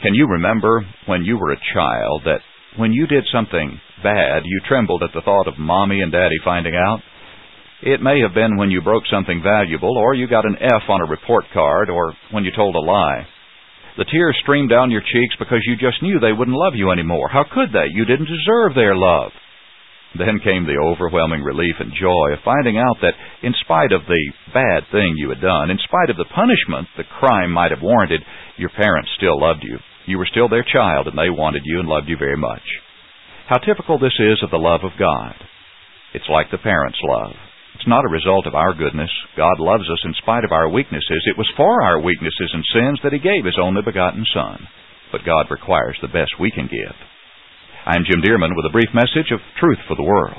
Can you remember when you were a child that when you did something bad, you trembled at the thought of Mommy and Daddy finding out? It may have been when you broke something valuable, or you got an F on a report card, or when you told a lie. The tears streamed down your cheeks because you just knew they wouldn't love you anymore. How could they? You didn't deserve their love. Then came the overwhelming relief and joy of finding out that in spite of the bad thing you had done, in spite of the punishment the crime might have warranted, your parents still loved you. You were still their child, and they wanted you and loved you very much. How typical this is of the love of God. It's like the parents' love. It's not a result of our goodness. God loves us in spite of our weaknesses. It was for our weaknesses and sins that He gave His only begotten Son. But God requires the best we can give. I'm Jim Dearman with a brief message of Truth for the World.